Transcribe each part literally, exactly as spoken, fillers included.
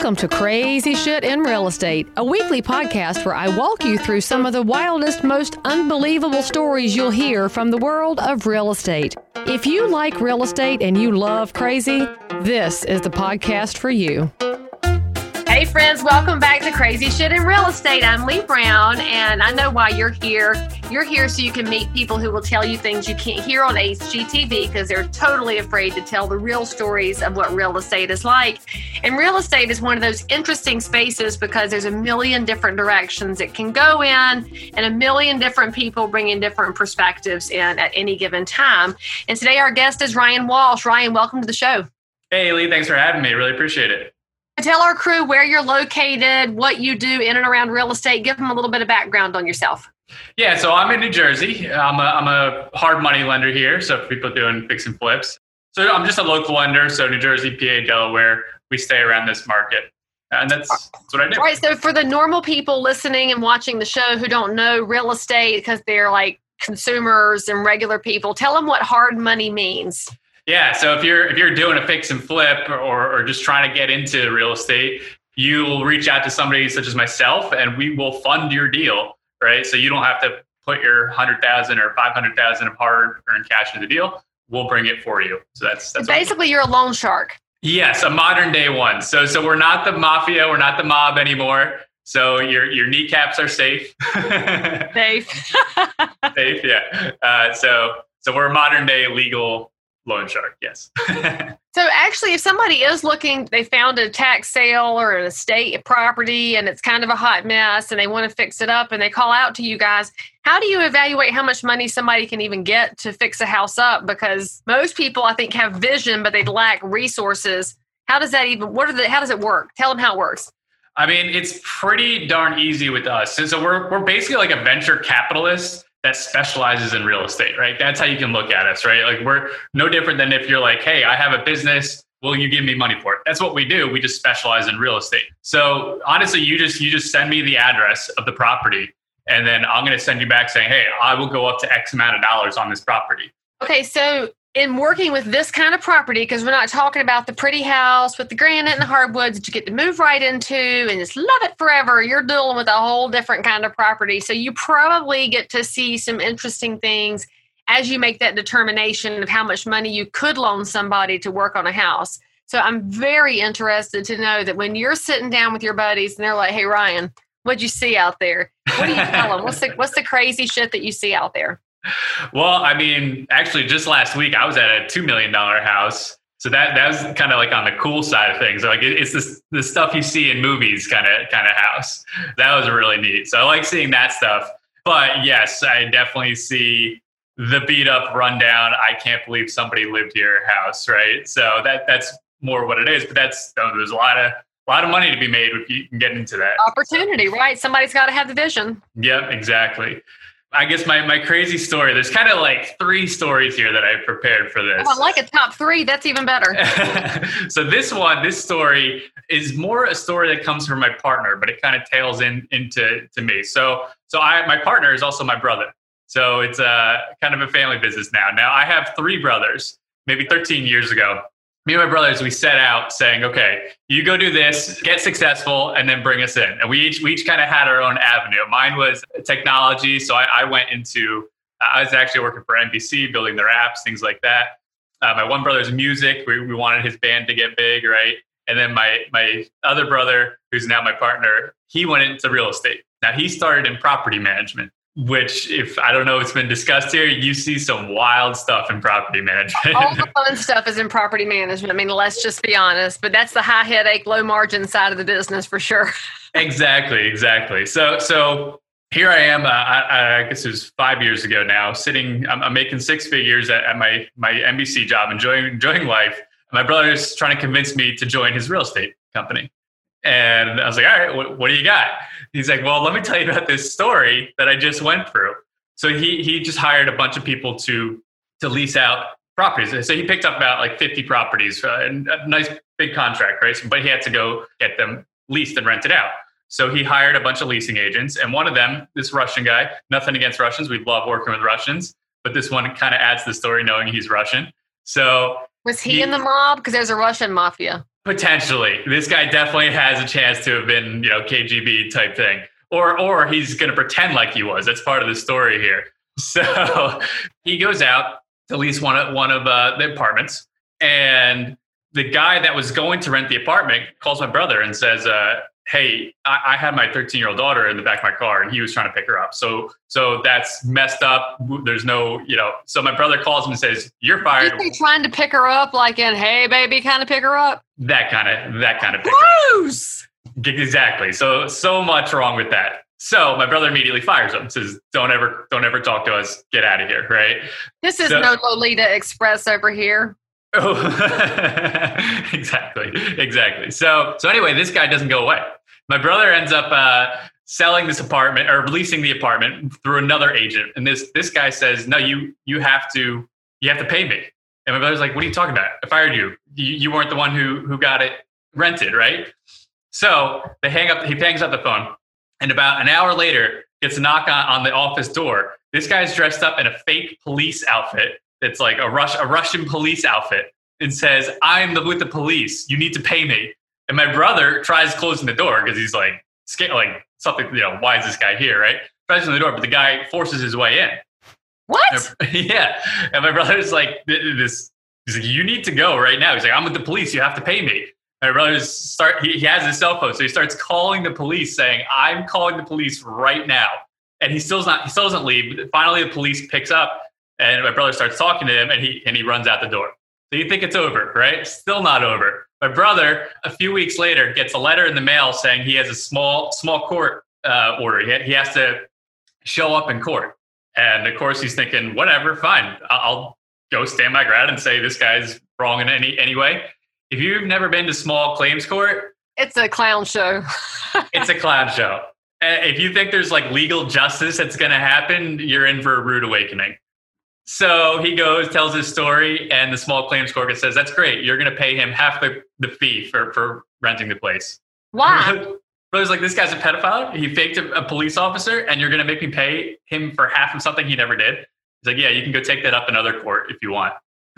Welcome to Crazy Shit in Real Estate, a weekly podcast where I walk you through some of the wildest, most unbelievable stories you'll hear from the world of real estate. If you like real estate and you love crazy, this is the podcast for you. Hey friends, welcome back to Crazy Shit in Real Estate. I'm Lee Brown, and I know why you're here. You're here so you can meet people who will tell you things you can't hear on H G T V because they're totally afraid to tell the real stories of what real estate is like. And real estate is one of those interesting spaces because there's a million different directions it can go in and a million different people bringing different perspectives in at any given time. And today our guest is Ryan Walsh. Ryan, welcome to the show. Hey, Lee, thanks for having me. Really appreciate it. Tell our crew where you're located, what you do in and around real estate. Give them a little bit of background on yourself. Yeah, so I'm in New Jersey. I'm a, I'm a hard money lender here, so for people doing fix and flips. So I'm just a local lender, so New Jersey, P A, Delaware, we stay around this market. And that's, that's what I do. All right, so for the normal people listening and watching the show who don't know real estate because they're like consumers and regular people, tell them what hard money means. Yeah, so if you're if you're doing a fix and flip or, or just trying to get into real estate, you will reach out to somebody such as myself, and we will fund your deal, right? So you don't have to put your one hundred thousand dollars or five hundred thousand dollars of hard-earned cash into the deal. We'll bring it for you. So that's that's basically you're a loan shark. Yes, a modern day one. So so we're not the mafia, we're not the mob anymore. So your your kneecaps are safe. Safe. Safe, yeah. Uh, so so we're a modern day legal loan shark, yes. So actually, if somebody is looking, they found a tax sale or an estate property and it's kind of a hot mess and they want to fix it up and they call out to you guys, how do you evaluate how much money somebody can even get to fix a house up? Because most people, I think, have vision, but they lack resources. How does that even, what are the, how does it work? Tell them how it works. I mean, it's pretty darn easy with us. So, so we're we're basically like a venture capitalist that specializes in real estate, right? That's how you can look at us, right? Like we're no different than if you're like, hey, I have a business, will you give me money for it? That's what we do. We just specialize in real estate. So honestly, you just you just send me the address of the property, and then I'm going to send you back saying, hey, I will go up to X amount of dollars on this property. Okay, so in working with this kind of property, because we're not talking about the pretty house with the granite and the hardwoods that you get to move right into and just love it forever. You're dealing with a whole different kind of property. So you probably get to see some interesting things as you make that determination of how much money you could loan somebody to work on a house. So I'm very interested to know that when you're sitting down with your buddies and they're like, hey, Ryan, what'd you see out there? What do you tell them? What's the, what's the crazy shit that you see out there? Well, I mean, actually, just last week, I was at a two million dollars house. So that that was kind of like on the cool side of things. Like it, it's this the stuff you see in movies kind of kind of house. That was really neat. So I like seeing that stuff. But yes, I definitely see the beat up, rundown, I can't believe somebody lived here house, right? So that that's more what it is. But that's there's a lot of a lot of money to be made if you can get into that. Opportunity, right? Somebody's got to have the vision. Yep, exactly. I guess my, my crazy story, there's kind of like three stories here that I prepared for this. Oh, I like a top three. That's even better. So this one, this story is more a story that comes from my partner, but it kind of tails in into to me. So so I my partner is also my brother. So it's a kind of a family business now. Now I have three brothers, maybe thirteen years ago. Me and my brothers, we set out saying, okay, you go do this, get successful, and then bring us in. And we each we each kind of had our own avenue. Mine was technology. So I, I went into, I was actually working for N B C, building their apps, things like that. Uh, my one brother's music. We, we wanted his band to get big, right? And then my my other brother, who's now my partner, he went into real estate. Now he started in property management, which, if I don't know if it's been discussed here, you see some wild stuff in property management. All the fun stuff is in property management. I mean, let's just be honest, but that's the high headache, low margin side of the business for sure. Exactly, exactly. So, so here I am. Uh, I, I guess it was five years ago now. Sitting, I'm, I'm making six figures at, at my my N B C job, enjoying enjoying life. My brother's trying to convince me to join his real estate company. And I was like, all right, what, what do you got? He's like, well, let me tell you about this story that I just went through. So he he just hired a bunch of people to to lease out properties. So he picked up about like fifty properties, uh, and a nice big contract, right? So, but he had to go get them leased and rented out. So he hired a bunch of leasing agents. And one of them, this Russian guy, nothing against Russians. We love working with Russians. But this one kind of adds to the story knowing he's Russian. So Was he, he in the mob? Because there's a Russian mafia. Potentially. This guy definitely has a chance to have been, you know, K G B type thing. Or or he's going to pretend like he was. That's part of the story here. So he goes out to lease one of, one of uh, the apartments. And the guy that was going to rent the apartment calls my brother and says, uh, hey, I, I had my thirteen-year-old daughter in the back of my car, and he was trying to pick her up. So so that's messed up. There's no, you know, so my brother calls him and says, you're fired. Is he trying to pick her up like in, hey, baby, kind of pick her up? That kind of, that kind of pick Gross! Exactly. So, so much wrong with that. So my brother immediately fires him, says, don't ever, don't ever talk to us. Get out of here. Right. This is so, no Lolita Express over here. Oh, exactly. Exactly. So, so anyway, this guy doesn't go away. My brother ends up uh, selling this apartment or leasing the apartment through another agent. And this, this guy says, no, you, you have to, you have to pay me. And my brother's like, what are you talking about? I fired you. You, you weren't the one who, who got it rented. Right. So they hang up, he hangs up the phone, and about an hour later gets a knock on, on the office door. This guy's dressed up in a fake police outfit. It's like a Rush, a Russian police outfit, and says, I'm the, with the police. You need to pay me. And my brother tries closing the door because he's like, scared, like something, you know, why is this guy here? Right. Tries closing the door, but the guy forces his way in. What? And, yeah. And my brother's like, this, he's like, you need to go right now. He's like, I'm with the police. You have to pay me. My brother start. He, he has his cell phone, so he starts calling the police, saying, "I'm calling the police right now." And he still's not. He still doesn't leave. But finally, the police picks up, and my brother starts talking to him, and he and he runs out the door. So you think it's over, right? Still not over. My brother, a few weeks later, gets a letter in the mail saying he has a small small court uh, order. He, he has to show up in court, and of course, he's thinking, "Whatever, fine. I'll go stand my ground and say this guy's wrong in any any way." If you've never been to small claims court, it's a clown show. It's a clown show. If you think there's like legal justice that's going to happen, you're in for a rude awakening. So he goes, tells his story, and the small claims court says, that's great. You're going to pay him half the, the fee for, for renting the place. Why? Brother's like, this guy's a pedophile. He faked a, a police officer, and you're going to make me pay him for half of something he never did. He's like, yeah, you can go take that up in other court if you want.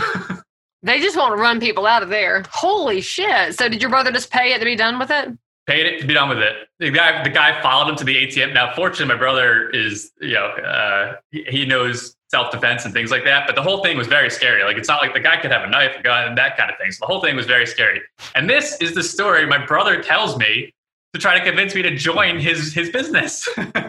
They just want to run people out of there. Holy shit. So did your brother just pay it to be done with it? Paid it to be done with it. The guy, the guy followed him to the A T M. Now, fortunately, my brother is, you know, uh, he, he knows self-defense and things like that. But the whole thing was very scary. Like, it's not like the guy could have a knife, a gun, and that kind of thing. So the whole thing was very scary. And this is the story my brother tells me to try to convince me to join his, his business.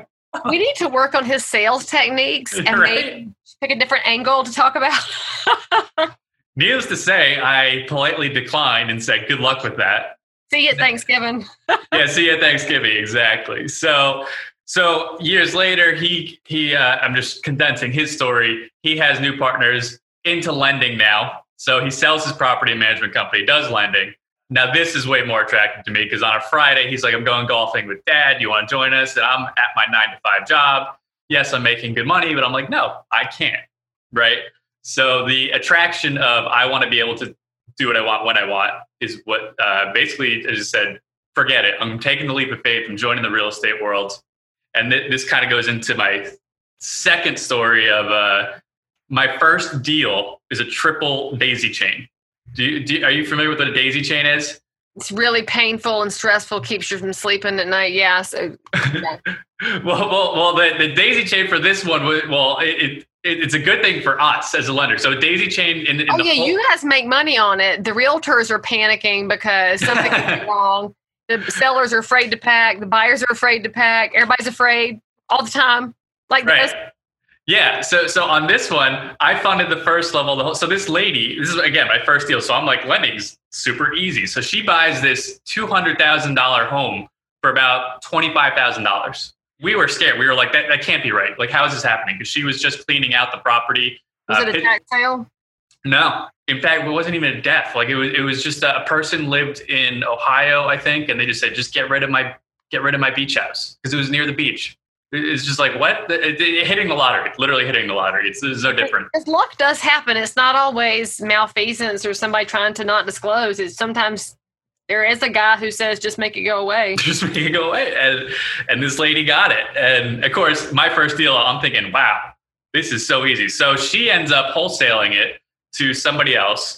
We need to work on his sales techniques and right? maybe pick a different angle to talk about. Needless to say, I politely declined and said, good luck with that. See you at Thanksgiving. Yeah, see you at Thanksgiving. Exactly. So, so years later, he, he, uh, I'm just condensing his story. He has new partners into lending now. So he sells his property management company, does lending. Now, this is way more attractive to me because on a Friday, he's like, I'm going golfing with Dad. You want to join us? And I'm at my nine to five job. Yes, I'm making good money, but I'm like, no, I can't. Right. So the attraction of I want to be able to do what I want when I want is what uh, basically I just said, forget it. I'm taking the leap of faith. I'm joining the real estate world. And th- this kind of goes into my second story of uh, my first deal is a triple daisy chain. Do you, do you, are you familiar with what a daisy chain is? It's really painful and stressful, keeps you from sleeping at night. Yeah. So, yeah. well, well, well, the, the daisy chain for this one, well, it, it it's a good thing for us as a lender. So a daisy chain in, in oh the yeah, whole- you guys make money on it. The realtors are panicking because something could be wrong. The sellers are afraid to pack. The buyers are afraid to pack. Everybody's afraid all the time. Like right. this. Yeah. So so on this one, I funded the first level. The whole, so this lady, this is again my first deal. So I'm like, lending's super easy. So she buys this two hundred thousand dollars home for about twenty-five thousand dollars. We were scared. We were like, that, that can't be right. Like, how is this happening? Because she was just cleaning out the property. Was uh, it a tax sale? No. In fact, it wasn't even a death. Like it was, it was just a, a person lived in Ohio, I think, and they just said, just get rid of my, get rid of my beach house because it was near the beach. It's just like, what? It, it, hitting the lottery, literally hitting the lottery. It's, it's no different. Because luck does happen. It's not always malfeasance or somebody trying to not disclose. It's sometimes there is a guy who says, just make it go away. Just make it go away. And, and this lady got it. And of course, my first deal, I'm thinking, wow, this is so easy. So she ends up wholesaling it to somebody else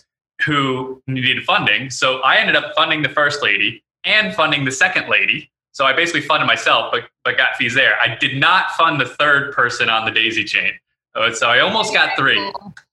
who needed funding. So I ended up funding the first lady and funding the second lady. So I basically funded myself, but, but got fees there. I did not fund the third person on the daisy chain. So I almost got three.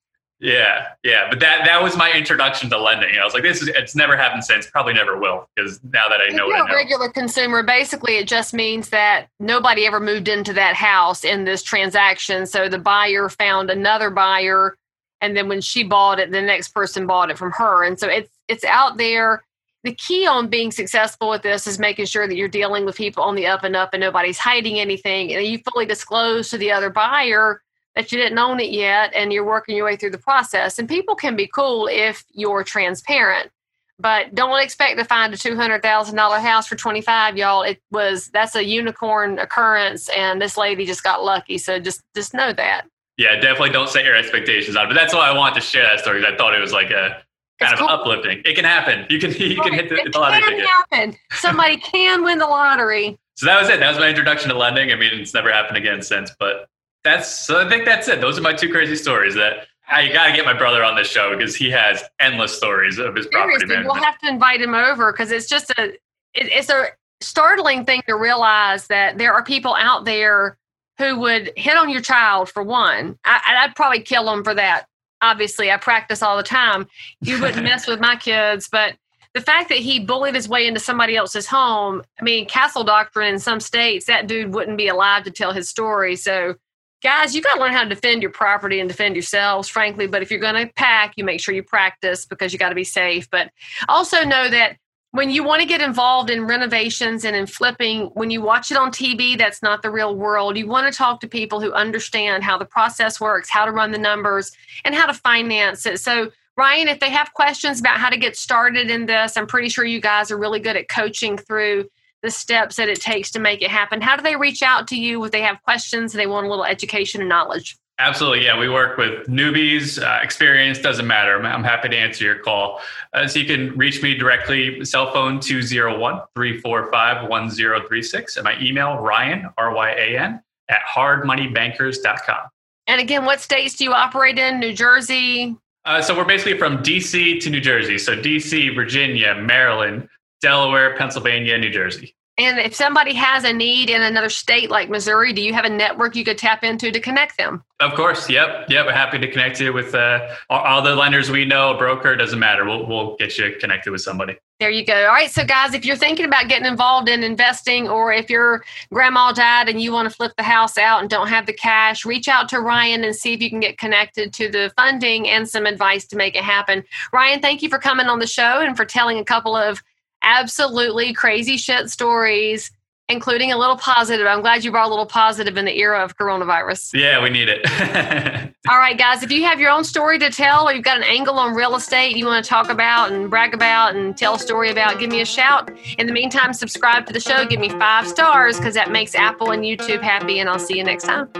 Yeah, yeah. But that that was my introduction to lending. I was like, this is, it's never happened since, probably never will, because now that I know if you're what I know. a regular consumer, basically it just means that nobody ever moved into that house in this transaction. So the buyer found another buyer, and then when she bought it, the next person bought it from her. And so it's it's out there. The key on being successful with this is making sure that you're dealing with people on the up and up and nobody's hiding anything. And you fully disclose to the other buyer that you didn't own it yet and you're working your way through the process. And people can be cool if you're transparent, but don't expect to find a two hundred thousand dollars house for twenty-five, y'all. It was, that's a unicorn occurrence, and this lady just got lucky. So just, just know that. Yeah, definitely don't set your expectations on it. But that's why I wanted to share that story. I thought it was like a kind it's of cool. uplifting. It can happen. You can you can hit the, the lottery ticket. It can happen. Somebody can win the lottery. So that was it. That was my introduction to lending. I mean, it's never happened again since, but that's, so I think that's it. Those are my two crazy stories that I got to get my brother on this show because he has endless stories of his property Seriously, management. We'll have to invite him over because it's just a, it, it's a startling thing to realize that there are people out there who would hit on your child for one. I, I'd probably kill them for that. Obviously, I practice all the time. You wouldn't mess with my kids, but the fact that he bullied his way into somebody else's home, I mean, castle doctrine in some states, that dude wouldn't be alive to tell his story. So guys, you got to learn how to defend your property and defend yourselves, frankly. But if you're going to pack, you make sure you practice because you got to be safe. But also know that when you want to get involved in renovations and in flipping, when you watch it on T V, that's not the real world. You want to talk to people who understand how the process works, how to run the numbers, and how to finance it. So, Ryan, if they have questions about how to get started in this, I'm pretty sure you guys are really good at coaching through the steps that it takes to make it happen. How do they reach out to you if they have questions and they want a little education and knowledge? Absolutely. Yeah. We work with newbies, uh, experience, doesn't matter. I'm, I'm happy to answer your call. Uh, so you can reach me directly, cell phone two oh one, three four five, one oh three six, and my email, Ryan, R Y A N, at hard money bankers dot com. And again, what states do you operate in? New Jersey? Uh, so we're basically from D C to New Jersey. So D C, Virginia, Maryland, Delaware, Pennsylvania, New Jersey. And if somebody has a need in another state like Missouri, do you have a network you could tap into to connect them? Of course. Yep. Yep. We're happy to connect you with uh, all, all the lenders we know, a broker, doesn't matter. We'll, we'll get you connected with somebody. There you go. All right. So guys, if you're thinking about getting involved in investing, or if your grandma died and you want to flip the house out and don't have the cash, reach out to Ryan and see if you can get connected to the funding and some advice to make it happen. Ryan, thank you for coming on the show and for telling a couple of absolutely crazy shit stories, including a little positive. I'm glad you brought a little positive in the era of coronavirus. Yeah, we need it. All right, guys, if you have your own story to tell, or you've got an angle on real estate you want to talk about and brag about and tell a story about, give me a shout. In the meantime, subscribe to the show. Give me five stars because that makes Apple and YouTube happy, and I'll see you next time.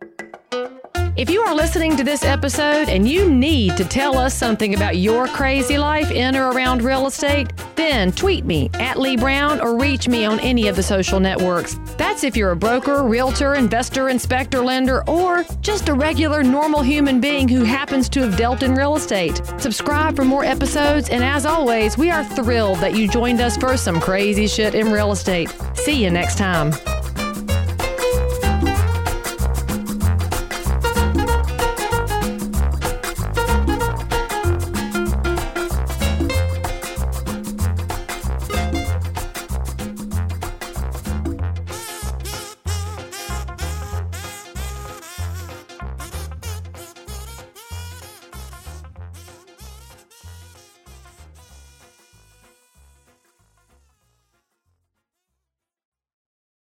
If you are listening to this episode and you need to tell us something about your crazy life in or around real estate, then tweet me at Lee Brown or reach me on any of the social networks. That's if you're a broker, realtor, investor, inspector, lender, or just a regular normal human being who happens to have dealt in real estate. Subscribe for more episodes, and as always, we are thrilled that you joined us for some crazy shit in real estate. See you next time.